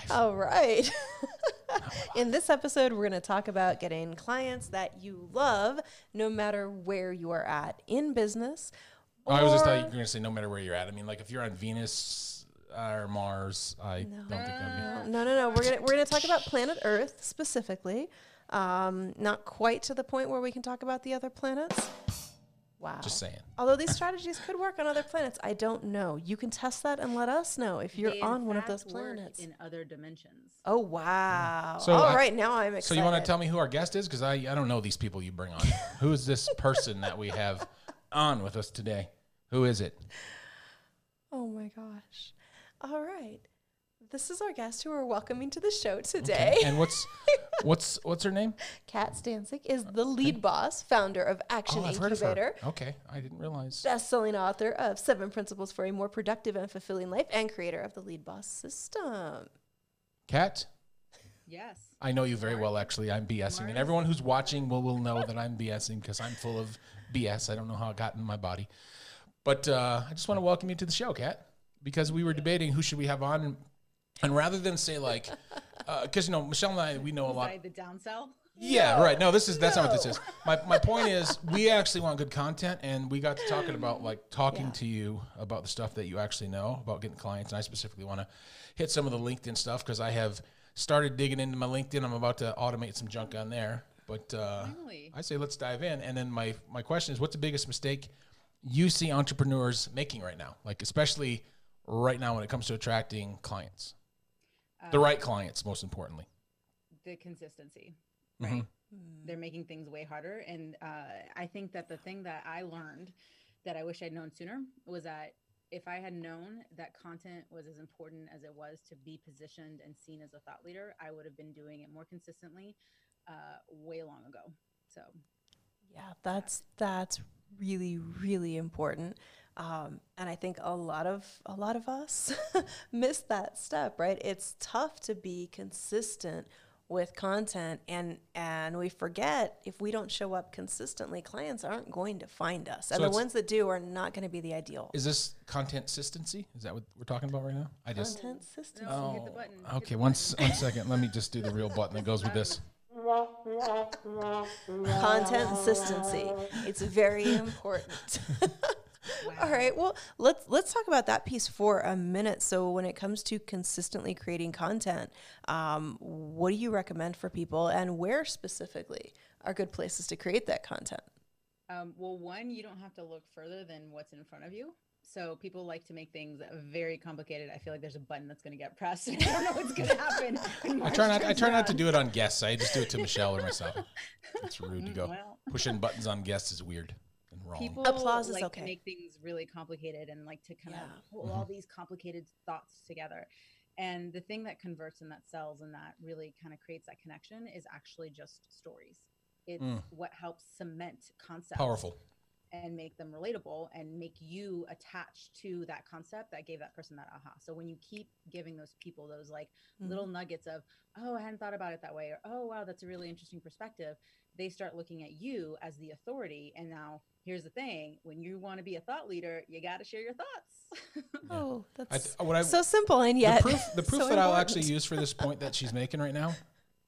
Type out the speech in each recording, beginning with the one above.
All right. In this episode, we're going to talk about getting clients that you love no matter where you are at in business. I was just thought you were going to say no matter where you're at. I mean, like if you're on Venus or Mars, I don't think that'd be. No. We're gonna talk about planet Earth specifically. Not quite to the point where we can talk about the other planets. Wow. Just saying. Although these strategies could work on other planets, I don't know. You can test that and let us know if you're on one of those planets. In other dimensions. Oh, wow. So all right, now I'm excited. So you want to tell me who our guest is? Because I don't know these people you bring on. Who is this person that we have on with us today? Who is it? Oh, my gosh. All right. This is our guest who we're welcoming to the show today. Okay. And what's her name? Kat Stancic is the lead boss, founder of Action I've heard of her. Incubator. Okay, I didn't realize. Best-selling author of 7 Principles for a More Productive and Fulfilling Life and creator of the Lead Boss System. Kat? Yes. I know you very well, actually. I'm BSing. And everyone who's watching will know that I'm BSing because I'm full of BS. I don't know how it got in my body. But I just want to welcome you to the show, Kat, because we were debating who should we have on. And rather than say like, because, Michelle and I, we know a lot. The downsell? Yeah, right. No, that's not what this is. My point is we actually want good content, and we got to talking about talking to you about the stuff that you actually know about getting clients. And I specifically want to hit some of the LinkedIn stuff because I have started digging into my LinkedIn. I'm about to automate some junk on there. But I say let's dive in. And then my question is, what's the biggest mistake you see entrepreneurs making right now? Like especially right now when it comes to attracting clients. The right clients, most importantly. The consistency, right? They're making things way harder. And I think that the thing that I learned that I wish I'd known sooner was that if I had known that content was as important as it was to be positioned and seen as a thought leader, I would have been doing it more consistently way long ago. So, yeah, that's really, really important. And I think a lot of us miss that step, right? It's tough to be consistent with content and we forget if we don't show up consistently, clients aren't going to find us. And the ones that do are not going to be the ideal. Is this content consistency? Is that what we're talking about right now? Content consistency. No, hit the button. Okay, one second. Let me just do the real button that goes with this. Content consistency. It's very important. All right. Well, let's talk about that piece for a minute. So when it comes to consistently creating content, what do you recommend for people and where specifically are good places to create that content? Well, one, you don't have to look further than what's in front of you. So people like to make things very complicated. I feel like there's a button that's going to get pressed. I don't know what's going to happen. I try not to do it on guests. I just do it to Michelle or myself. It's rude to go. Pushing buttons on guests is weird and wrong. People Applause is like okay. to make things really complicated and like to kind of pull all these complicated thoughts together. And the thing that converts and that sells and that really kind of creates that connection is actually just stories. It's what helps cement concepts. Powerful. And make them relatable and make you attached to that concept that gave that person that aha. So when you keep giving those people those like little nuggets of, oh, I hadn't thought about it that way, or oh, wow, that's a really interesting perspective, they start looking at you as the authority. And now here's the thing, when you want to be a thought leader, you got to share your thoughts. Oh, that's so simple and yet the proof so that I'll important. actually use for this point that she's making right now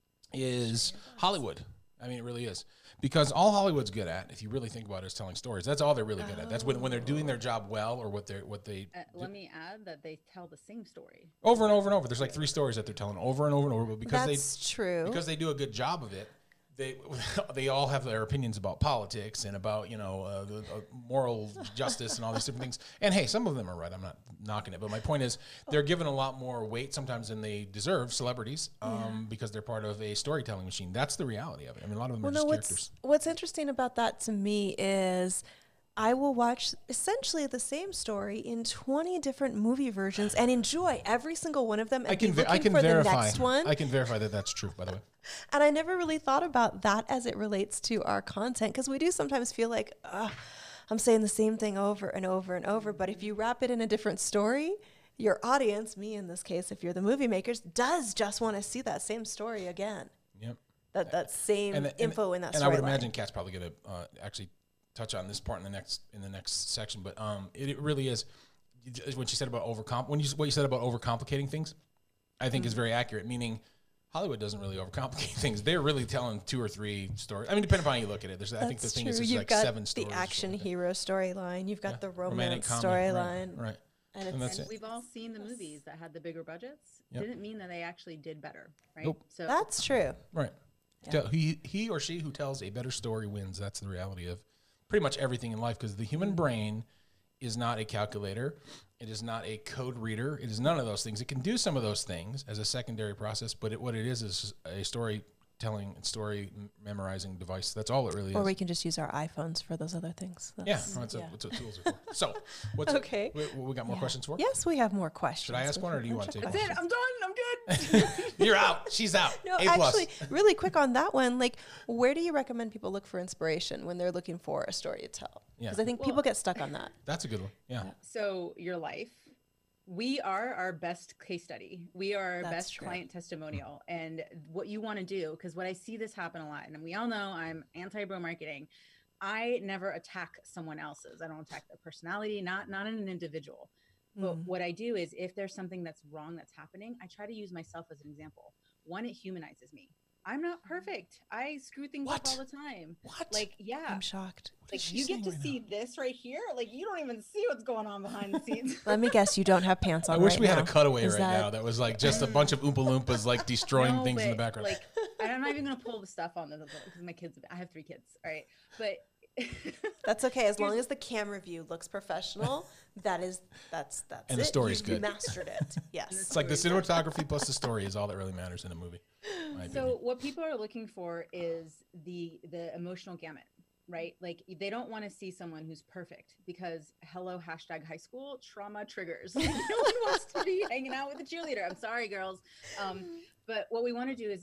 is Hollywood. I mean, it really is. Because all Hollywood's good at, if you really think about it, is telling stories. That's all they're really good at. That's when they're doing their job well, or what they. Let me add that they tell the same story over and over and over. There's like 3 stories that they're telling over and over and over. But because that's true. Because they do a good job of it. They all have their opinions about politics and about the moral justice and all these different things. And hey, some of them are right. I'm not knocking it, but my point is they're given a lot more weight sometimes than they deserve. Celebrities, because they're part of a storytelling machine. That's the reality of it. I mean, a lot of them are just characters. What's interesting about that to me is I will watch essentially the same story in 20 different movie versions and enjoy every single one of them. And I can verify. The next one. I can verify that that's true, by the way. And I never really thought about that as it relates to our content, because we do sometimes feel like I'm saying the same thing over and over and over. But if you wrap it in a different story, your audience, me in this case, if you're the movie makers, does just want to see that same story again. Yep. That same info in that story. And I would imagine Kat's probably going to actually touch on this part in the next section, but it really is what you said about what you said about overcomplicating things. I think is very accurate, meaning Hollywood doesn't really overcomplicate things. They're really telling 2 or 3 stories. I mean, depending on how you look at it. I think the thing is, there's You've like got 7 stories. the action hero storyline. You've got the Romantic romance comedy, storyline. Right. And that's And it. we've all seen the movies that had the bigger budgets. Yep. Didn't mean that they actually did better, right? Nope. So that's true. Right. He or she who tells a better story wins. That's the reality of pretty much everything in life, because the human brain is not a calculator. It is not a code reader. It is none of those things. It can do some of those things as a secondary process, but what it is a storytelling and story memorizing device. That's all it really Or is. we can just use our iPhones for those other things. That's what tools are for. So, what's Okay. we got more questions for? Yes, we have more questions. Should I ask one, or do you want to? that's it. I'm done. I'm good. You're out. She's out. No, A+. actually, really quick on that one. Like, where do you recommend people look for inspiration when they're looking for a story to tell? Yeah. Because I think people get stuck on that. That's a good one. Yeah. So your life, we are our best case study. We are our That's best true. client testimonial. And what you want to do, because what I see this happen a lot, and we all know I'm anti-bro marketing. I never attack someone else's. I don't attack their personality, not in an individual. But what I do is, if there's something that's wrong that's happening, I try to use myself as an example. One, it humanizes me. I'm not perfect. I screw things up all the time. What? Like, yeah. I'm shocked. Like, you get to see this right here. Like, you don't even see what's going on behind the scenes. Let me guess, you don't have pants on. I wish right we had now. a cutaway Is right now that was like just a bunch of Oompa Loompas like destroying No, things in the but, background. Like, and I'm not even gonna pull the stuff on this because my kids. I have 3 kids. All right, but That's okay, as long as the camera view looks professional. That's And the it. story's You good. mastered it. Yes. It's like the cinematography plus the story is all that really matters in a movie. in my opinion. So what people are looking for is the emotional gamut, right? Like, they don't want to see someone who's perfect, because hello, #high school trauma triggers. Like, no one wants to be hanging out with a cheerleader. I'm sorry, girls. But what we want to do is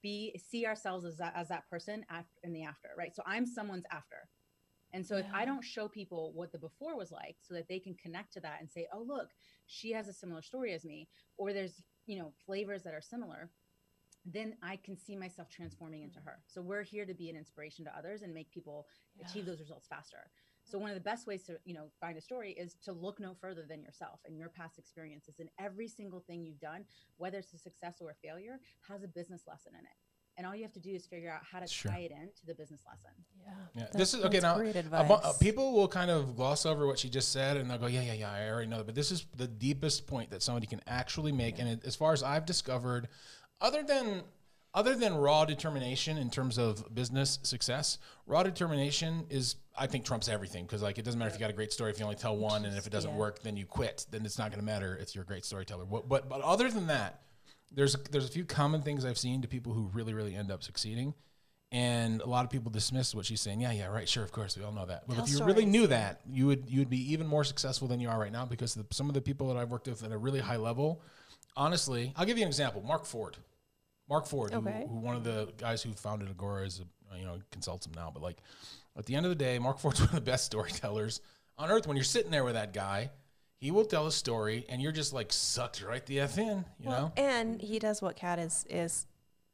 see ourselves as that person in the after, right? So I'm someone's after. And so if I don't show people what the before was like, so that they can connect to that and say, oh, look, she has a similar story as me, or there's, flavors that are similar, then I can see myself transforming into her. So we're here to be an inspiration to others and make people achieve those results faster. So one of the best ways to, find a story is to look no further than yourself and your past experiences. And every single thing you've done, whether it's a success or a failure, has a business lesson in it. And all you have to do is figure out how to tie it into the business lesson. Yeah. This is okay. Now, great advice. people will kind of gloss over what she just said, and they'll go, "Yeah, I already know that." But this is the deepest point that somebody can actually make. And as far as I've discovered, other than raw determination in terms of business success, raw determination is, I think, trumps everything, because like it doesn't matter if you got a great story if you only tell one, and if it doesn't work, then you quit. Then it's not going to matter if you're a great storyteller. But other than that, there's a few common things I've seen to people who really, really end up succeeding. And a lot of people dismiss what she's saying. Yeah, right, sure, of course, we all know that. Well, if you really knew that, you would be even more successful than you are right now, because some of the people that I've worked with at a really high level, honestly, I'll give you an example. Mark Ford, who one of the guys who founded Agora is, consults him now. But like, at the end of the day, Mark Ford's one of the best storytellers on earth. When you're sitting there with that guy, he will tell a story, and you're just like sucked right the F in, you know? And he does what Kat is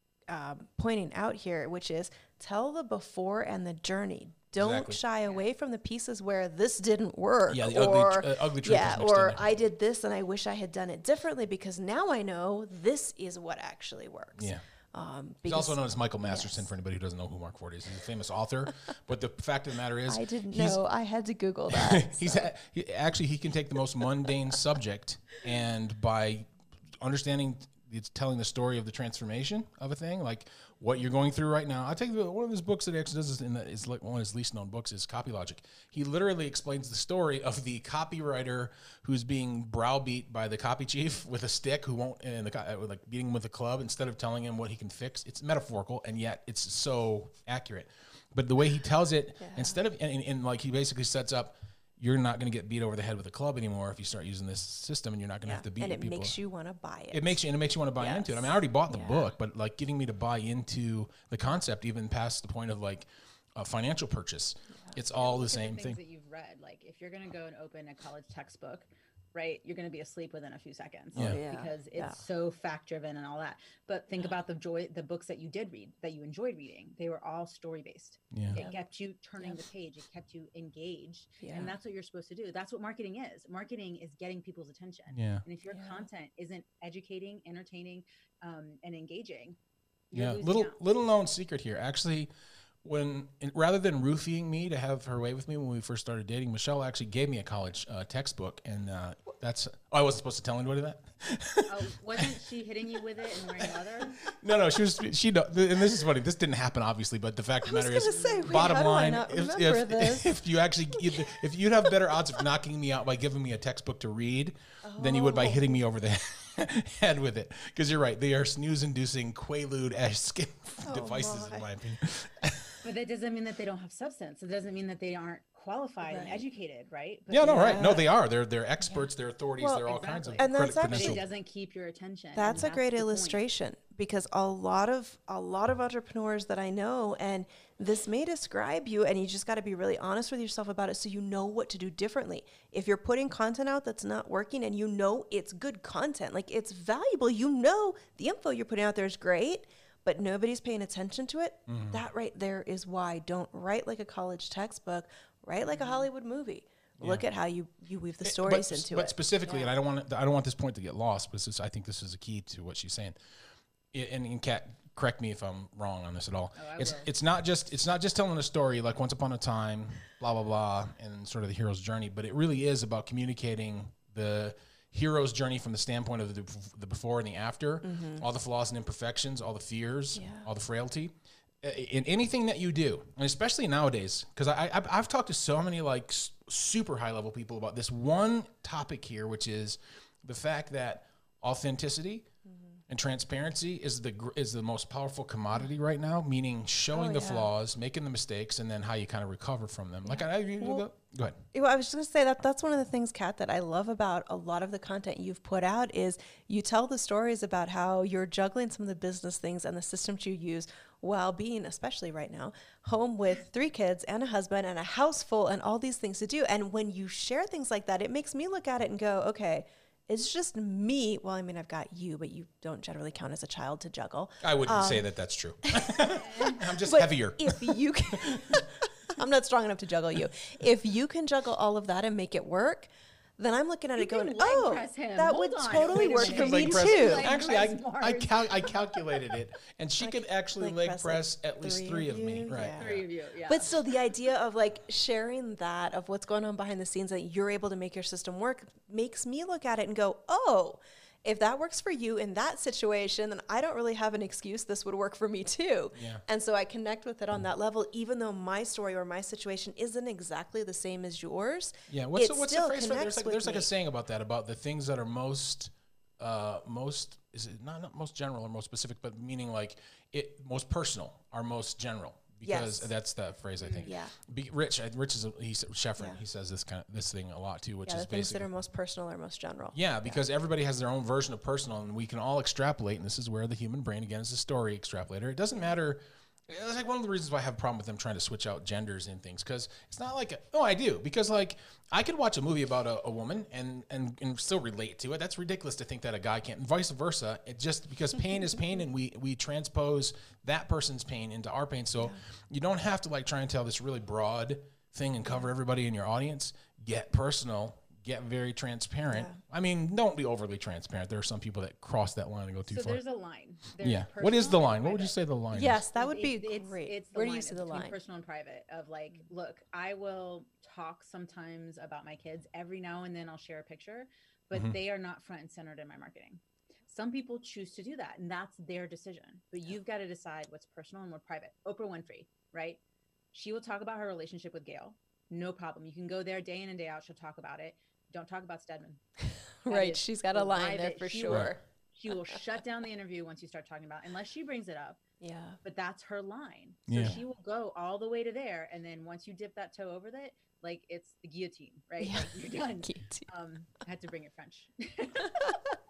pointing out here, which is tell the before and the journey. Don't shy away from the pieces where this didn't work. Yeah, the ugly truth. Yeah, or I did this and I wish I had done it differently, because now I know this is what actually works. Yeah. He's also known as Michael Masterson, for anybody who doesn't know who Mark Ford is. He's a famous author. But the fact of the matter is, I didn't know. I had to Google that. He can take the most mundane subject, and by understanding, it's telling the story of the transformation of a thing, like what you're going through right now. I'll take one of his books that he actually does is like one of his least known books is Copy Logic. He literally explains the story of the copywriter who's being browbeat by the copy chief with a stick, who won't, and like beating him with a club instead of telling him what he can fix. It's metaphorical, and yet it's so accurate. But the way he tells it, instead of, and like he basically sets up, you're not going to get beat over the head with a club anymore if you start using this system, and you're not going to have to beat people. And it makes you want to buy it. It makes you want to buy into it. I mean, I already bought the book, but like getting me to buy into the concept, even past the point of like a financial purchase, it's all the same thing. That you've read, like if you're going to go and open a college textbook, right? You're going to be asleep within a few seconds Yeah. Yeah. because Yeah. it's so fact driven and all that. But think about the books that you did read, that you enjoyed reading. They were all story based. Yeah. It kept you turning the page. It kept you engaged. Yeah. And that's what you're supposed to do. That's what marketing is. Marketing is getting people's attention. Yeah. And if your Yeah. content isn't educating, entertaining, and engaging, Yeah. losing Little out. little known secret here. Actually, rather than roofing me to have her way with me when we first started dating, Michelle actually gave me a college textbook, and that's. Oh, I wasn't supposed to tell anybody that. Oh, wasn't she hitting you with it and wearing leather? No, she. And this is funny. This didn't happen, obviously, but the fact of the I was matter gonna is, say, wait, bottom how do I line, not remember if this? if you'd have better odds of knocking me out by giving me a textbook to read than you would by hitting me over the head with it, because you're right. They are snooze-inducing, Quaalude-esque devices, in my opinion. But that doesn't mean that they don't have substance. It doesn't mean that they aren't qualified and Right. educated, right? But Yeah, no, right. No, Yeah. they are. They're experts. They're authorities. Well, they're all kinds of exactly. And that's credit But it actually- credentialed. doesn't keep your attention. and That's a great the point. illustration, because a lot of entrepreneurs that I know, and this may describe you, and you just got to be really honest with yourself about it so you know what to do differently. If you're putting content out that's not working and you know it's good content, like it's valuable, you know the info you're putting out there is great, but nobody's paying attention to it, that right there is why. Don't write like a college textbook, write like a Hollywood movie. Look at how you weave the stories into but it. specifically, and I don't want this point to get lost, but I think this is a key to what she's saying. And Kat, correct me if I'm wrong on this at all. I It's will. it's not just telling a story like once upon a time, blah blah blah, and sort of the hero's journey, but it really is about communicating the hero's journey from the standpoint of the before and the after, all the flaws and imperfections, all the fears, all the frailty. In anything that you do, and especially nowadays, because I've talked to so many like super high level people about this one topic here, which is the fact that authenticity and transparency is the most powerful commodity right now. Meaning showing the flaws, making the mistakes, and then how you kind of recover from them. Like go ahead. Well, I was just going to say that's one of the things, Kat, that I love about a lot of the content you've put out is you tell the stories about how you're juggling some of the business things and the systems you use while being, especially right now, home with 3 kids and a husband and a house full and all these things to do. And when you share things like that, it makes me look at it and go, okay, it's just me. Well, I mean, I've got you, but you don't generally count as a child to juggle. I wouldn't say that that's true. I'm just But heavier. If you can, I'm not strong enough to juggle you. If you can juggle all of that and make it work, then I'm looking at it can going, leg oh, press him. that Hold would on. totally Wait a work minute. for me Leg press. too. Leg Actually, press I calculated it, and she could actually leg press at least 3 of me. you? Right. Yeah. 3 of you, yeah. But still, the idea of like sharing that of what's going on behind the scenes that you're able to make your system work makes me look at it and go, oh, if that works for you in that situation, then I don't really have an excuse. This would work for me too. Yeah. And so I connect with it on that level, even though my story or my situation isn't exactly the same as yours. Yeah, it what's the still phrase for connects there's like with a me. saying about that, about the things that are most is it not most general or most specific, but meaning like most personal are most general, because Yes. that's the phrase I think. Yeah. Rich is Scheffrin. Yeah. He says this thing a lot too, which Yeah, is the things that basically are most personal or most general. yeah, because everybody has their own version of personal, and we can all extrapolate. And this is where the human brain, again, is a story extrapolator. It doesn't matter. It's like one of the reasons why I have a problem with them trying to switch out genders and things, because it's not like I do, because like I could watch a movie about a woman and still relate to it. That's ridiculous to think that a guy can't, and vice versa. It just because pain is pain, and we transpose that person's pain into our pain. So you don't have to like try and tell this really broad thing and cover everybody in your audience. Get personal. Get very transparent. Yeah. I mean, don't be overly transparent. There are some people that cross that line and go too so far. there's a line. There's Yeah. What is the personal line? and What would you private. say the line is? Yes, that would be It's great. the Where do line. you see It's the between line? personal and private of like, look, I will talk sometimes about my kids. Every now and then I'll share a picture, but they are not front and centered in my marketing. Some people choose to do that, and that's their decision. But you've got to decide what's personal and what's private. Oprah Winfrey, right? She will talk about her relationship with Gail. No problem. You can go there day in and day out. She'll talk about it. Don't talk about Stedman. That Right, is she's got a line there private. for She sure. will- She will shut down the interview once you start talking about it, unless she brings it up. Yeah. But that's her line. So Yeah. she will go all the way to there. And then once you dip that toe over that, like it's the guillotine, right? Yeah. Like you're done. Cute. I had to bring it French.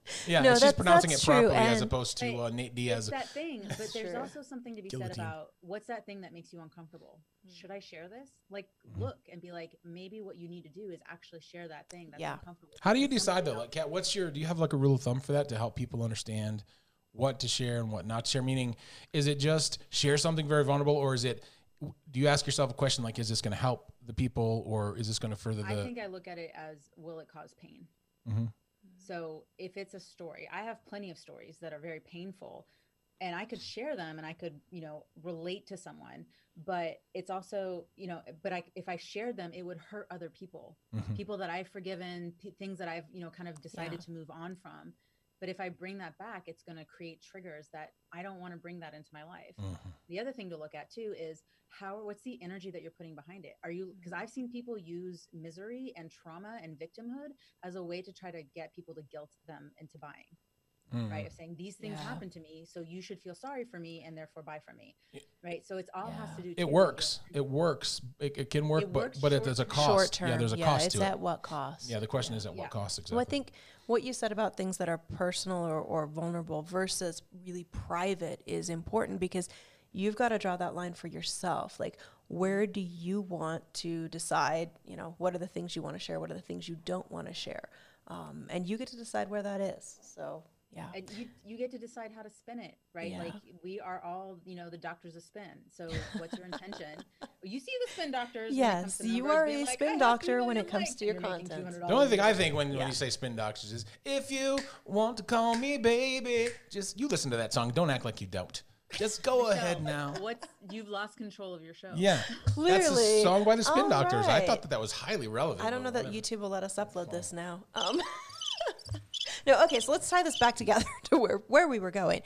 Yeah, No, and she's pronouncing that's it true, properly as and opposed to But Nate Diaz. it's that thing, but there's True. also something to be said Guillotine. about what's that thing that makes you uncomfortable? Should I share this? Like, look and be like, maybe what you need to do is actually share that thing that's Yeah. uncomfortable. How do you Because decide somebody though? else- Like, Kat, do you have like a rule of thumb for that to help people understand what to share and what not to share? Meaning, is it just share something very vulnerable, or do you ask yourself a question like, is this going to help the people, or is this going to further I the? think I look at it as, will it cause pain? Mhm. So if it's a story, I have plenty of stories that are very painful, and I could share them and I could, relate to someone, but it's also, if I shared them, it would hurt other people, Mhm. people that I've forgiven, things that I've, kind of decided Yeah. to move on from. But if I bring that back, it's going to create triggers that I don't want to bring that into my life. Mhm. The other thing to look at too is what's the energy that you're putting behind it? Because I've seen people use misery and trauma and victimhood as a way to try to get people to guilt them into buying. Mhm. Right, of saying these things Yeah. happened to me, so you should feel sorry for me and therefore buy from me. Right, so it's all has to do. It works. It works. It can work, It works but there's a short-term. cost. Short term. Yeah, there's a yeah, cost it's to it. at what cost? Yeah, the question is at Yeah. what cost exactly. Well, I think what you said about things that are personal or vulnerable versus really private is important, because you've got to draw that line for yourself. Like, where do you want to decide, what are the things you want to share? What are the things you don't want to share? And you get to decide where that is. So, yeah. And you get to decide how to spin it, right? Yeah. Like, we are all, the doctors of spin. So what's your intention? You see the spin doctors. when it comes Yes, to you numbers are being a like, spin "I have doctor 3 when million it comes likes," to and your you're making content. $200 the only thing I a think when Yeah. you say spin doctors is, if you want to call me baby, just you listen to that song. Don't act like you don't. Just go ahead now. You've lost control of your show. Yeah, that's Clearly. a song by the Spin All Doctors. I right. thought that was highly relevant. I don't know but that whatever. YouTube will let us upload this now. No, okay, so let's tie this back together to where we were going.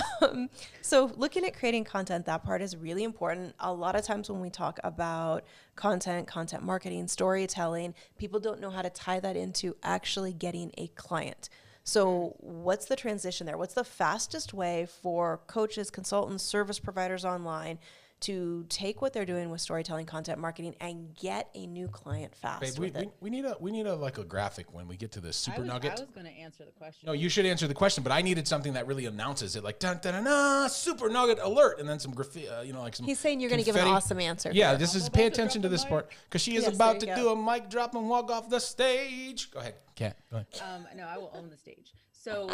So looking at creating content, that part is really important. A lot of times when we talk about content marketing, storytelling, people don't know how to tie that into actually getting a client. So what's the transition there? What's the fastest way for coaches, consultants, service providers online to take what they're doing with storytelling, content marketing, and get a new client fast Babe, with it? we need a like a graphic when we get to this super I nugget. was going to answer the question. No, you should answer the question, but I needed something that really announces it, like dun dun dun, dun super nugget alert, and then some graffiti, like some. He's saying you're going to give an confetti. awesome answer. Yeah, here. this is I'm pay about to attention to drop the this part because she is Yes, about there to you do a mic drop and walk off the stage. Go ahead, Kat. Go ahead. No, I will own the stage. So,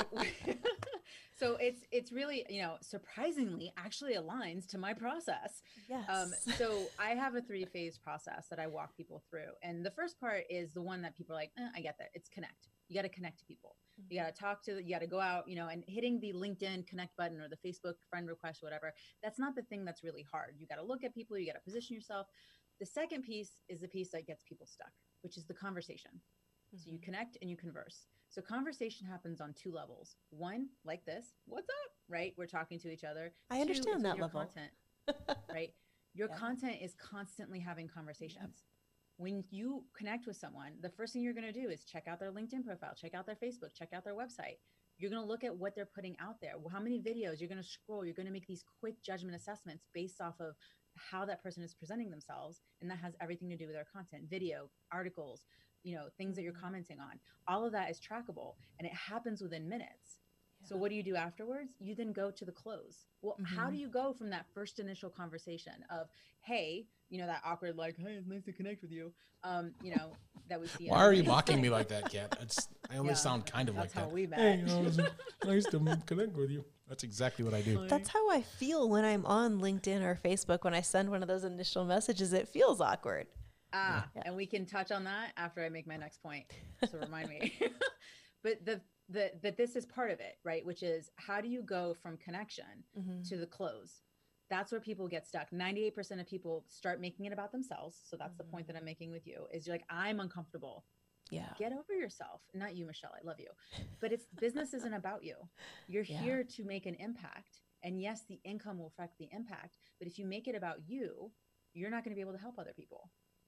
so it's really, surprisingly actually aligns to my process. Yes. So I have a 3-phase process that I walk people through. And the first part is the one that people are like, I get that. It's connect. You got to connect to people. You got to you got to go out, and hitting the LinkedIn connect button or the Facebook friend request, whatever. That's not the thing that's really hard. You got to look at people. You got to position yourself. The second piece is the piece that gets people stuck, which is the conversation. So you connect and you converse. So conversation happens on 2 levels. One, like this, what's up, right? We're talking to each other. I 2, understand is that with your level. content, right? Your Yeah. content is constantly having conversations. When you connect with someone, the first thing you're going to do is check out their LinkedIn profile, check out their Facebook, check out their website. You're going to look at what they're putting out there. How many videos? You're going to scroll. You're going to make these quick judgment assessments based off of how that person is presenting themselves. And that has everything to do with their content, video, articles, things that you're commenting on. All of that is trackable, and it happens within minutes. So what do you do afterwards? You then go to the close. Well, how do you go from that first initial conversation of, hey, that awkward, like, hey, it's nice to connect with you, that we see. Why are you mocking me like that, Kat? I only Yeah, sound kind of like that's how that. we met. Hey, nice to connect with you. That's exactly what I do. That's how I feel when I'm on LinkedIn or Facebook. When I send one of those initial messages, it feels awkward. And we can touch on that after I make my next point. So remind me. But that this is part of it, right? Which is, how do you go from connection to the close? That's where people get stuck. 98% of people start making it about themselves. So that's the point that I'm making with you, is you're like, I'm uncomfortable. Yeah. Get over yourself. Not you, Michelle. I love you. But business isn't about you. You're here to make an impact. And yes, the income will affect the impact. But if you make it about you, you're not going to be able to help other people.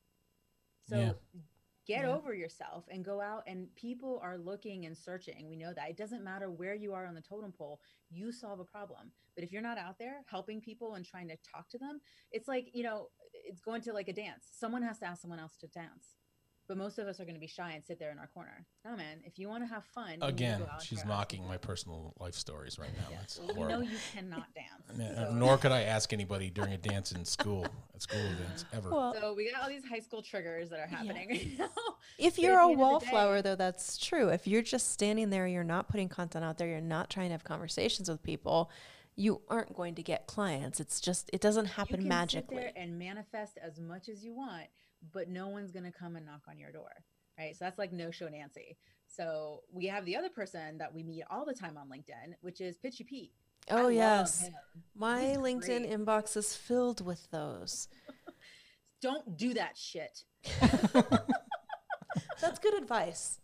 So get over yourself and go out, and people are looking and searching. We know that. It doesn't matter where you are on the totem pole, you solve a problem. But if you're not out there helping people and trying to talk to them, it's like, it's going to like a dance. Someone has to ask someone else to dance. but most of us are going to be shy and sit there in our corner. No, man, if you want to have fun, you need to Again, go out she's there. mocking my personal life stories right now. Yeah. That's Well, we know horrible. you cannot dance. Nor could I ask anybody during a dance in school, at school events, ever. Well, So we got all these high school triggers that are happening right now. if But you're at a the end of the wallflower, day- though, that's true. If you're just standing there, you're not putting content out there, you're not trying to have conversations with people, you aren't going to get clients. It's just, it doesn't you happen can magically. sit there and manifest as much as you want, but no one's going to come and knock on your door, right? So that's like no show Nancy. So we have the other person that we meet all the time on LinkedIn, which is Pitchy Pete. I Oh, love yes. him. My He's LinkedIn great. inbox is filled with those. Don't do that shit. That's good advice.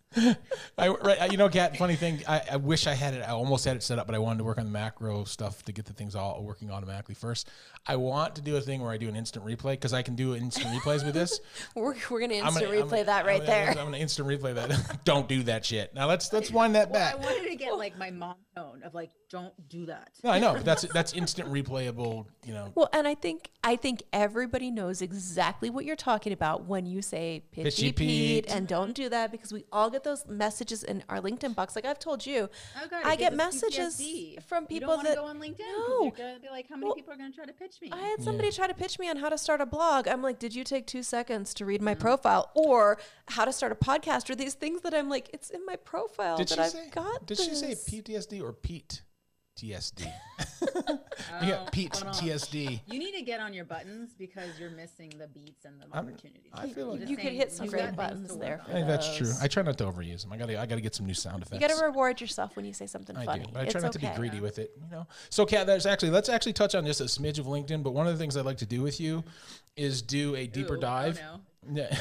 Kat, funny thing, I wish I had it. I almost had it set up, but I wanted to work on the macro stuff to get the things all working automatically first. I want to do a thing where I do an instant replay because I can do instant replays with this. We're going to I'm instant gonna- replay that right there. I'm going to instant replay that. Don't do that shit. Now let's wind that Well, I back. wanted to get like my mom tone of like, don't do that. No, I know that's instant replayable. Well, and I think everybody knows exactly what you're talking about when you say Pitchy pitchy Pete, Pete. and don't do that, because we all get those messages in our LinkedIn box. Like I've told you, Oh God, I it get gives us messages PTSD. from You people don't want that to go on LinkedIn. 'Cause No. You're gonna be like, how many Well, people are gonna try to pitch me? I had somebody try to pitch me on how to start a blog. I'm like, did you take 2 seconds to read my profile, or how to start a podcast, or these things that I'm like, it's in my profile Did that she I've say? got. Did she say this. PTSD or Pete? TSD. Oh, Yeah, Pete hold on. TSD. You need to get on your buttons because you're missing the beats and the opportunities. I feel like I'm You just could saying, hit some you've great got things buttons to there work for I think that's true. those. I try not to overuse them. I gotta get some new sound effects. You got to reward yourself when you say something I funny. do, but I It's try not to be okay. greedy with it. So Kat, let's actually touch on just a smidge of LinkedIn. But one of the things I'd like to do with you is do a deeper Ooh, dive. Oh no. Yeah.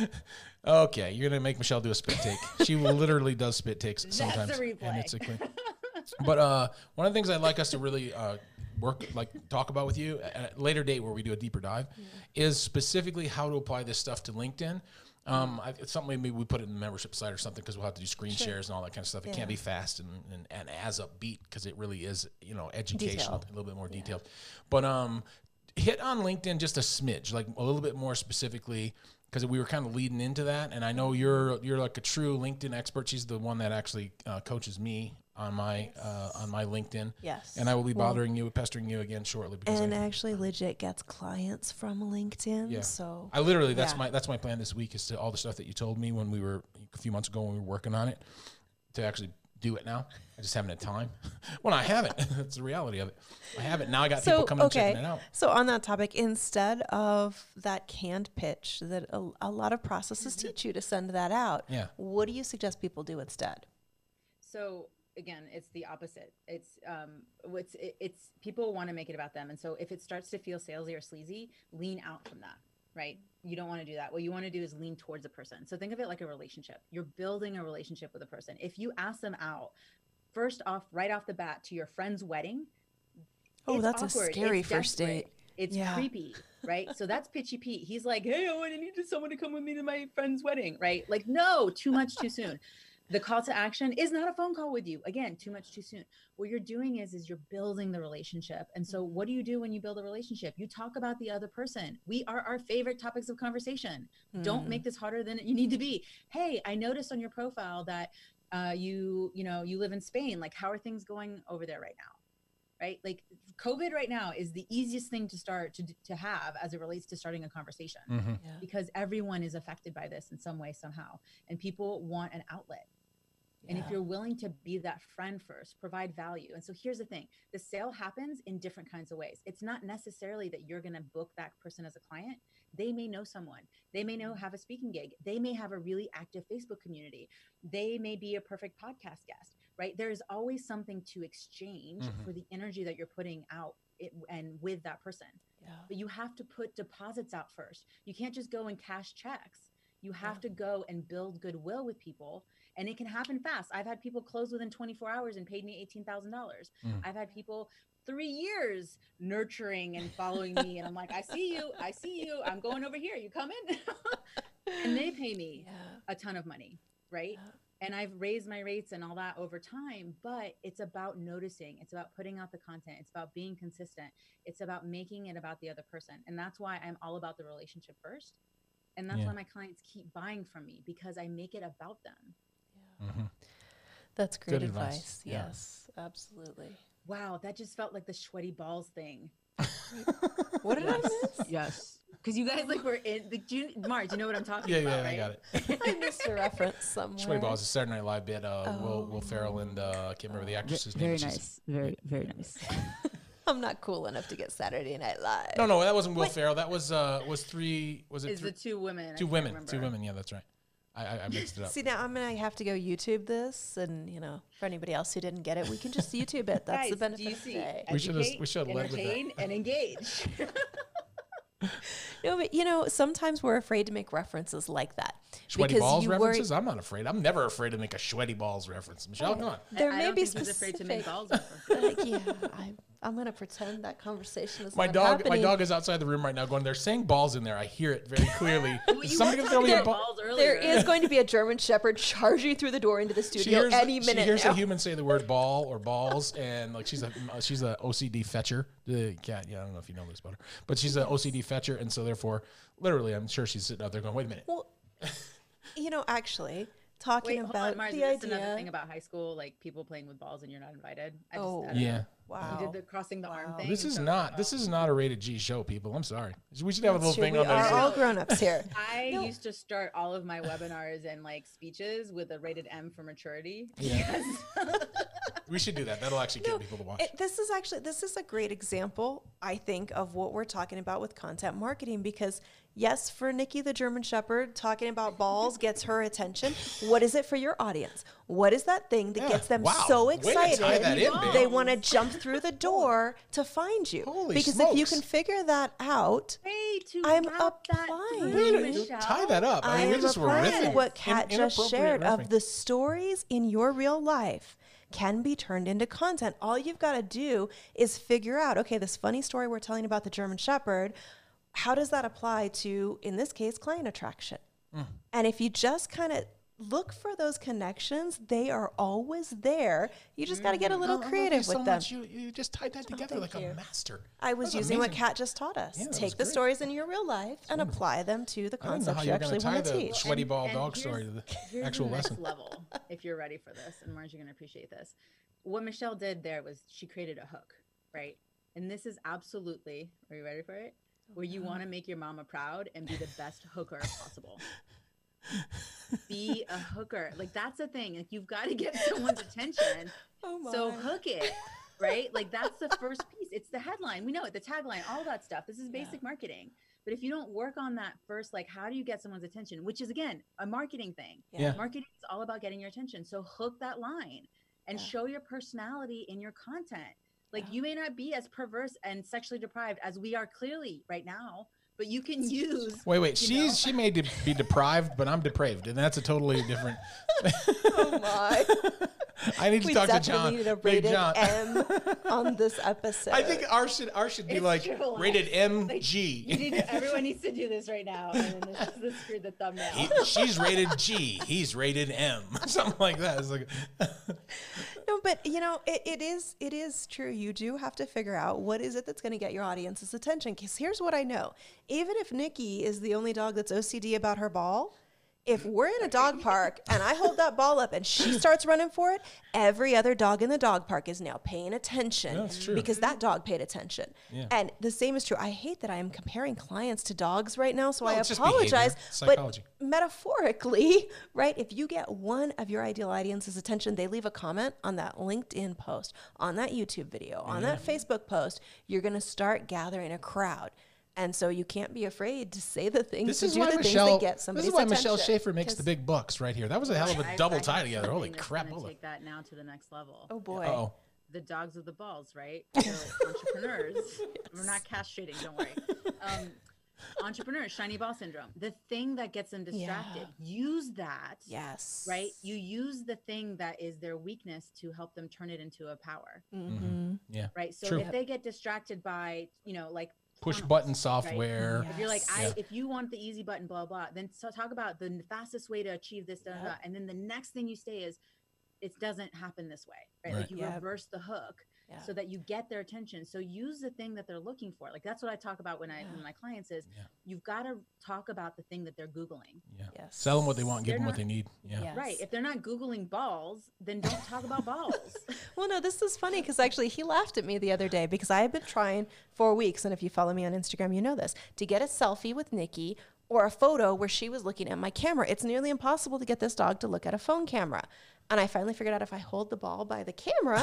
Okay, you're gonna make Michelle do a spit take. She literally does spit takes sometimes, a replay. and it's a clean. But one of the things I'd like us to really talk about with you at a later date where we do a deeper dive is specifically how to apply this stuff to LinkedIn. It's something maybe we put it in the membership site or something because we'll have to do screen shares and all that kind of stuff. It Yeah. can't be fast and as upbeat because it really is, educational, Detailed. a little bit more detailed. But hit on LinkedIn just a smidge, like a little bit more specifically, because we were kind of leading into that. And I know you're like a true LinkedIn expert. She's the one that actually coaches me on my LinkedIn. Yes. And I will be pestering you again shortly because And actually legit gets clients from LinkedIn. Yeah. So I literally that's Yeah. my plan this week is to all the stuff that you told me when we were a few months ago when we were working on it to actually do it now. I just haven't had time. Well, I haven't. That's the reality of it. I haven't. Now I got people coming and checking it out. So on that topic, instead of that canned pitch that a lot of processes teach you to send that out, Yeah. what do you suggest people do instead? So again, it's the opposite. It's people want to make it about them, and so if it starts to feel salesy or sleazy, lean out from that. Right? You don't want to do that. What you want to do is lean towards a person. So think of it like a relationship. You're building a relationship with a person. If you ask them out, first off, right off the bat, to your friend's wedding, Oh, it's that's a awkward. scary It's first desperate. date. It's Yeah. creepy, right? So that's Pitchy Pete. He's like, hey, I need someone to come with me to my friend's wedding, right? Like, no, too much too soon. The call to action is not a phone call with you. Again, too much too soon. What you're doing is you're building the relationship. And so what do you do when you build a relationship? You talk about the other person. We are our favorite topics of conversation. Don't make this harder than you need to be. Hey, I noticed on your profile that you live in Spain. Like, how are things going over there right now? Right? Like COVID right now is the easiest thing to start to have as it relates to starting a conversation Mm-hmm. Yeah. because everyone is affected by this in some way, somehow. And people want an outlet. And if Yeah. you're willing to be that friend first, provide value. And so here's the thing, the sale happens in different kinds of ways. It's not necessarily that you're going to book that person as a client. They may know someone. They may have a speaking gig. They may have a really active Facebook community. They may be a perfect podcast guest, right? There's always something to exchange for the energy that you're putting out and with that person. Yeah. But you have to put deposits out first. You can't just go and cash checks. You have to go and build goodwill with people, and it can happen fast. I've had people close within 24 hours and paid me $18,000. I've had people 3 years nurturing and following me, and I'm like, I see you. I'm going over here. You come in, and they pay me a ton of money, right? Yeah. And I've raised my rates and all that over time, but it's about noticing. It's about putting out the content. It's about being consistent. It's about making it about the other person. And that's why I'm all about the relationship first. And that's Yeah. why my clients keep buying from me, because I make it about them. Mm-hmm. That's great Good advice. advice. Yeah. Yes, absolutely. Wow, that just felt like the sweaty balls thing. What did I miss? Yes. Because you guys like were in the Mark, do you know what I'm talking Yeah, about? yeah, right? I got it. I missed a reference somewhere. Sweaty Balls is a Saturday Night Live bit. Will Oh. Ferrell and I can't remember the actress's name. Very but she's- nice. Very, very nice. I'm not cool enough to get Saturday Night Live. No, that wasn't Will Ferrell. That was three. Was it Is three? the two women. I Two can't women. remember. Two women. Yeah, that's right. I mixed it up. See, now I'm gonna have to go YouTube this, and for anybody else who didn't get it, we can just YouTube it. That's the Guys, benefit do you of see? today. We should've- Educate, we should've led with that. entertain, and engage. No, but sometimes we're afraid to make references like that. Sweaty because Balls you worry- references? I'm not afraid. I'm never afraid to make a Sweaty Balls reference. Michelle, come on. There I may don't be think he's afraid to make specific- balls references. Like, yeah, I'm gonna pretend that conversation is My not dog happening. is outside the room right now going, they're saying balls in there. I hear it very clearly. Well, Is you somebody were gonna throw me a talking ball? about balls There earlier. is going to be a German Shepherd charging through the door into the She studio hears, any minute she hears now. a human say the word ball or balls, and like she's a OCD fetcher. The cat, yeah, I don't know if you know this about her, but she's an OCD fetcher, and so therefore, literally, I'm sure she's sitting out there going, "Wait a minute." Well, actually, talking Wait, hold about on, Mars. the Is this another idea. thing about high school, like people playing with balls and you're not invited? Oh. I don't Yeah. know. Wow. You did the crossing the arm Wow. thing. This is so- not a rated G show, people. I'm sorry. We should have a That's little true. thing We on are there. all grown-ups here. I No. used to start all of my webinars and like speeches with a rated M for maturity. Yeah. We should do that. That'll actually get people to watch. This is a great example, I think, of what we're talking about with content marketing, because yes, for Nikki the German Shepherd, talking about balls gets her attention. What is it for your audience? What is that thing that Yeah. gets them Wow. so Way to tie excited that in, babe. they want to jump through the door to find you? Holy because if you smokes. can figure that out, Way to I'm wrap that applying. through, Wait, Michelle. tie that up. I we am just were applying riffing. what Kat just Inappropriate shared riffing. of the stories in your real life can be turned into content. All you've got to do is figure out, okay, this funny story we're telling about the German Shepherd, how does that apply to, in this case, client attraction? And if you just kind of look for those connections, they are always there. You just got to get a little Oh, I love creative you so with them. much. You just tied that together thank like you. a master. I was That's using what amazing. Kat just taught us. Yeah, that Take was the great. stories in your real life and apply them to the I don't know how concepts you you're going actually to tie want to the teach. sweaty ball And dog here's- story to the Here's actual the next lesson. level, if you're ready for this, and Marge, you're gonna appreciate this. What Michelle did there was she created a hook, right? And this is absolutely, are you ready for it? Where you want to make your mama proud and be the best hooker possible. Be a hooker. Like that's the thing. Like you've got to get someone's attention. Oh So hook it, right? Like that's the first piece. It's the headline. We know it, the tagline, all that stuff. This is basic marketing. But if you don't work on that first, like how do you get someone's attention? Which is again a marketing thing. Yeah. Marketing is all about getting your attention. So hook that line and show your personality in your content. Like you may not be as perverse and sexually deprived as we are clearly right now, but you can use Wait. you know? She may be deprived, but I'm depraved, and that's a totally different. Oh my. I need to We talk to definitely John. need a Big rated John. M on this episode. I think ours should be It's like true. rated Like, MG. you need to, everyone needs to do this right now. And then this is the thumbnail. She's rated G. He's rated M. Something like that. It's like, No, but it is true. You do have to figure out what is it that's going to get your audience's attention. Because here's what I know: even if Nikki is the only dog that's OCD about her ball, if we're in a dog park and I hold that ball up and she starts running for it, every other dog in the dog park is now paying attention That's true. because that dog paid attention. Yeah. And the same is true. I hate that I am comparing clients to dogs right now, so Well, I it's just apologize. behavior, psychology. But metaphorically, right? If you get one of your ideal audience's attention, they leave a comment on that LinkedIn post, on that YouTube video, on that Facebook post, you're going to start gathering a crowd. And so you can't be afraid to say the things, this to is do why the things Michelle. that get This somebody's is why attention. Michelle Schaefer makes the 'Cause- big bucks right here. That was a hell of a double I tie have together. something Holy that's crap! gonna Hold take that now to the next level. Oh boy. Oh, The dogs with the balls, right? So entrepreneurs. We're not castrating, don't worry. Entrepreneurs, shiny ball syndrome. The thing that gets them distracted. Use that. Yes. Right? You use the thing that is their weakness to help them turn it into a power. Mm-hmm. yeah. Right? So True. if they get distracted by, like Push funnels, button right? software. Yeah. If you're like, Yes. if you want the easy button, blah, blah, then talk about the fastest way to achieve this, blah, blah. And then the next thing you say is, it doesn't happen this way, right? Like Right. you Yep. reverse the hook Yeah. so that you get their attention. So use the thing that they're looking for. Like that's what I talk about when with my clients is you've got to talk about the thing that they're Googling. Yeah. Yes. Sell them what they want, give They're them what not- they need. Yeah. Yes. Right. If they're not Googling balls, then don't talk about balls. Well, no, this is funny because actually he laughed at me the other day because I have been trying for weeks, and if you follow me on Instagram, you know this, to get a selfie with Nikki or a photo where she was looking at my camera. It's nearly impossible to get this dog to look at a phone camera. And I finally figured out if I hold the ball by the camera,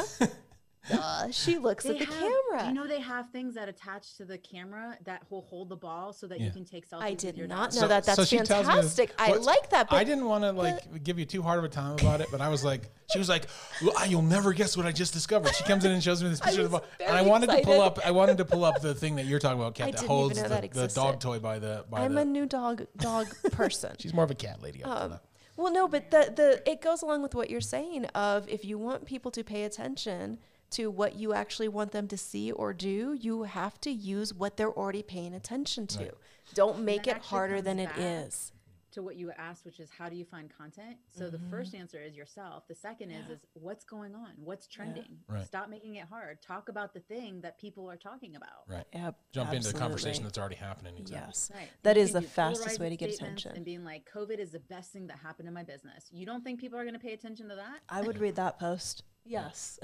she looks at the camera. Do you know they have things that attach to the camera that will hold the ball so that you can take selfies I with did your not dog? know that. That's she tells me fantastic. I what's- like that. But I didn't want to like give you too hard of a time about it, but I was like, she was like, well, you'll never guess what I just discovered. She comes in and shows me this picture of the was ball, and very I wanted to pull excited. up. I wanted to pull up the thing that you're talking about, Kat, I that didn't even holds know that the existed. dog toy by the. I'm a new dog person. She's more of a cat lady. I feel that. Well, no, but the it goes along with what you're saying of if you want people to pay attention to what you actually want them to see or do, you have to use what they're already paying attention to. Right. Don't make that it actually harder comes than it back is. To what you asked, which is how do you find content? So the first answer is yourself. The second is what's going on? What's trending? Right. Stop making it hard. Talk about the thing that people are talking about. Right. Yep, Jump into the conversation absolutely. that's already happening. Exactly. Yes. Right. That You is can the do fastest way polarizing to get statements attention. And being like, COVID is the best thing that happened in my business. You don't think people are going to pay attention to that? I would read that post. Yes.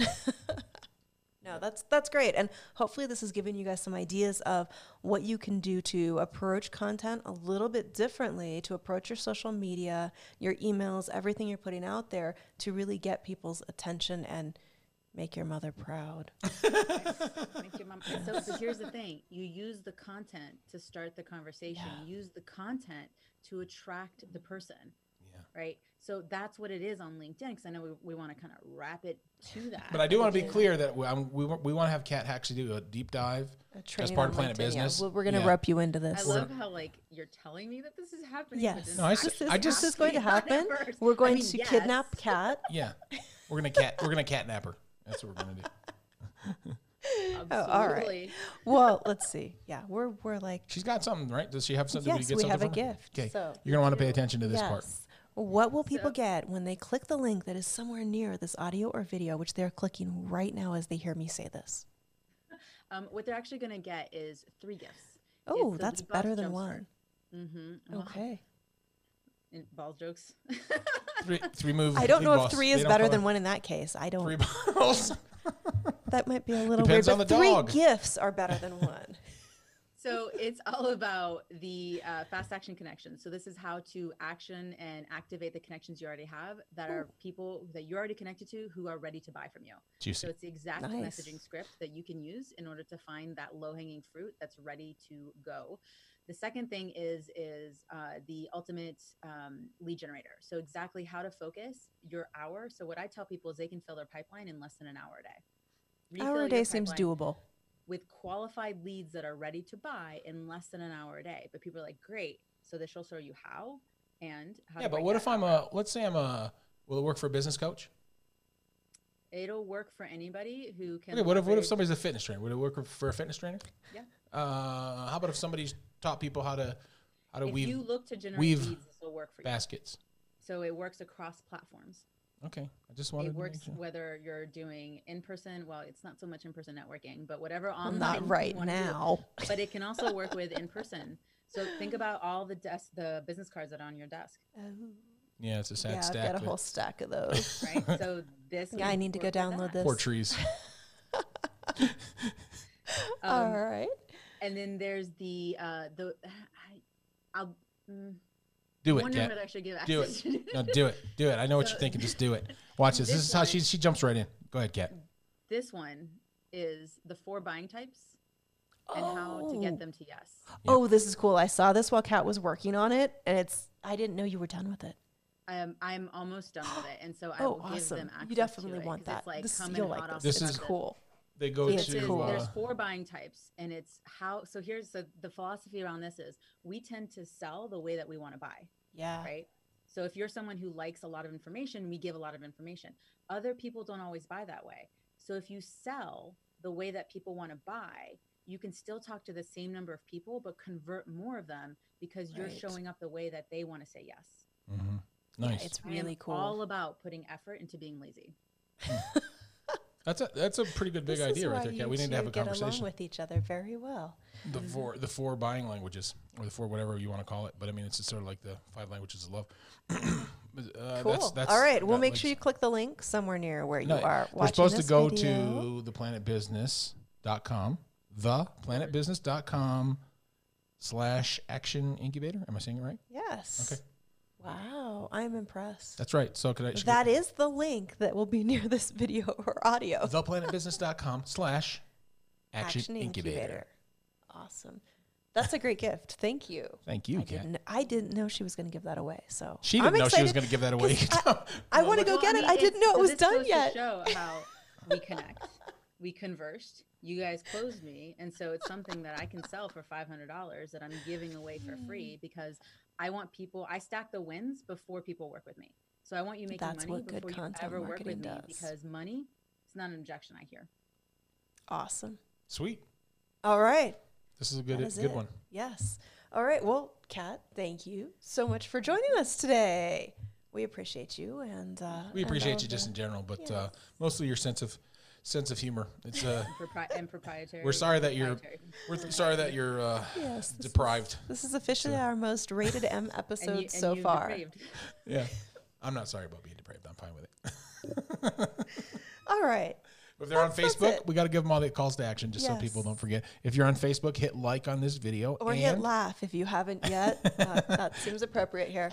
No, that's great. And hopefully this has given you guys some ideas of what you can do to approach content a little bit differently, to approach your social media, your emails, everything you're putting out there to really get people's attention and make your mother proud. Make your mom- and so here's the thing. You use the content to start the conversation. Yeah. You use the content to attract the person. Yeah. Right. So that's what it is on LinkedIn. Because I know we want to kind of wrap it to that. But I do want to be clear that we want to have Kat actually do a deep dive as Training part on of Planet LinkedIn, yeah. Business. We're going to Yeah. rope you into this. I love how like you're telling me that this is happening. Yes. but it's No, I actually this is going to happening happen. first. We're going I mean, to yes. kidnap Kat. Yeah, we're gonna catnap her. That's what we're gonna do. Oh, all right. Absolutely. Well, let's see. Yeah, we're like, She's got something, right? Does she have something? yes, Did we get have a something from her? gift. Okay, So you're gonna want to pay attention to this part. yes. What will people So- get when they click the link that is somewhere near this audio or video, which they're clicking right now as they hear me say this? What they're actually going to get is 3 gifts. Oh, that's better than one. Mm-hmm. Okay. Balls jokes. Three moves. I don't know if boss. 3 They is don't better call than it 1 in that case. I don't. 3 bottles. That might be a little Depends weird, on but the 3 dog. gifts are better than 1. So it's all about the fast action connections. So this is how to action and activate the connections you already have that are people that you're already connected to who are ready to buy from you. Juicy. So it's the exact Nice. messaging script that you can use in order to find that low-hanging fruit that's ready to go. The second thing is the ultimate lead generator. So exactly how to focus your hour. So what I tell people is they can fill their pipeline in less than an hour a day. Hour Refill a your day seems pipeline doable. with qualified leads that are ready to buy in less than an hour a day. But people are like, great. So this will show you how and how. Yeah, to but break what that if I'm hour. let's say will it work for a business coach? It'll work for anybody who can. Okay, what if leverage- somebody's a fitness trainer? Would it work for a fitness trainer? Yeah. How about if somebody's taught people how to If weave you look to generate weave leads, this will work for you. baskets? So it works across platforms. Okay, I just wanted It to works make sure. whether you're doing in person. Well, it's not so much in person networking, but whatever Well, online. not you right wanna do. now. But it can also work with in person. So think about all the business cards that are on your desk, Yeah, it's a sad Yeah, I've stack. got a but whole stack of those. right? So this. Yeah, I would need to go work with download that. this. Poor trees. All right. And then there's I'll Do it, wonder Kat. whether I should give Do access. it. No, do it. Do it. I know what So- you're thinking. Just do it. Watch this. This This is how one- she jumps right in. Go ahead, Kat. This one is the 4 buying types and how to get them to yes. Oh, this is cool. I saw this while Kat was working on it, and I didn't know you were done with it. I'm almost done with it, and so I Oh, will give awesome. them access You definitely to it, want 'cause that. It's like This, coming you'll hot like off this. the This is presses. cool. They go It's This is, to. cool. there's 4 buying types, and it's how. So the philosophy around this is we tend to sell the way that we want to buy, Yeah. right? So if you're someone who likes a lot of information, we give a lot of information. Other people don't always buy that way. So if you sell the way that people want to buy, you can still talk to the same number of people, but convert more of them because you're Right. showing up the way that they want to say yes. Mhm. Yeah, Nice. it's I am really cool. all about putting effort into being lazy. That's a pretty good big This is idea right why there, Kat. you We need to have two a get along conversation. with each other very well. The four buying languages, or the four whatever you want to call it. But I mean, it's just sort of like the 5 languages of love. Cool. All right. We'll make sure you click the link somewhere near where you are watching. We're supposed this to go video. to theplanetbusiness.com, theplanetbusiness.com/action incubator. Am I saying it right? Yes. Okay. Wow. I'm impressed. That's right. So could I? That is the link that will be near this video or audio. theplanetbusiness.com/action incubator. Awesome. That's a great gift. Thank you. Thank you, Kat. I didn't know she was going to give that away. So She I'm didn't know she was excited going to give that away. 'cause I want to go get it. I didn't know it was done yet. To show how we connect. We conversed. You guys closed me, and so it's something that I can sell for $500 that I'm giving away for free because I want people. I stack the wins before people work with me. So I want you making That's money what good before you content ever work with marketing me does. because money is not an objection. I hear. Awesome. Sweet. All right. This is a That good is it. one. Yes. All right. Well, Kat, thank you so much for joining us today. We appreciate you, and We appreciate you just in general, but Yes. mostly your sense of humor. It's And proprietary. we're sorry that you're proprietary. sorry that you're yes, deprived. This is officially our most rated M episode And you- and so you far. depraved. Yeah, I'm not sorry about being depraved. I'm fine with it. All right. If they're on That's Facebook, it. we got to give them all the calls to action, just so people Yes. don't forget. If you're on Facebook, hit like on this video, Or hit laugh if you haven't yet. That seems appropriate here.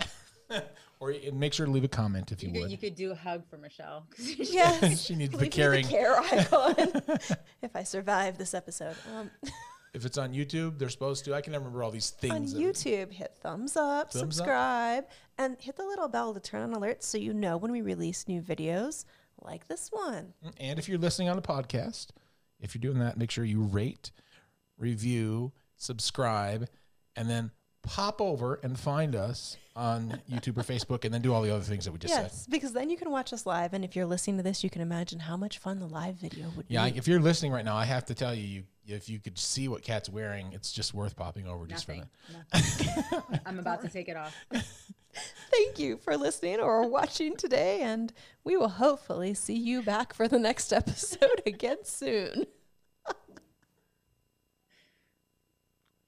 or make sure to leave a comment if you, You would. could do a hug for Michelle. Yes. She needs the Leave me caring. care icon if I survive this episode. If it's on YouTube, they're supposed to. I can never remember all these On things. YouTube, hit thumbs up, Thumbs up. subscribe, and hit the little bell to turn on alerts so you know when we release new videos like this one. And if you're listening on a podcast, if you're doing that, make sure you rate, review, subscribe, and then pop over and find us on YouTube or Facebook, and then do all the other things that we just said. Yes, because then you can watch us live, and if you're listening to this, you can imagine how much fun the live video would Yeah, be. if you're listening right now, I have to tell you, if you could see what Kat's wearing, it's just worth popping over just for Nothing. that. Nothing. I'm about to take it off. Thank you for listening or watching today, and we will hopefully see you back for the next episode again soon.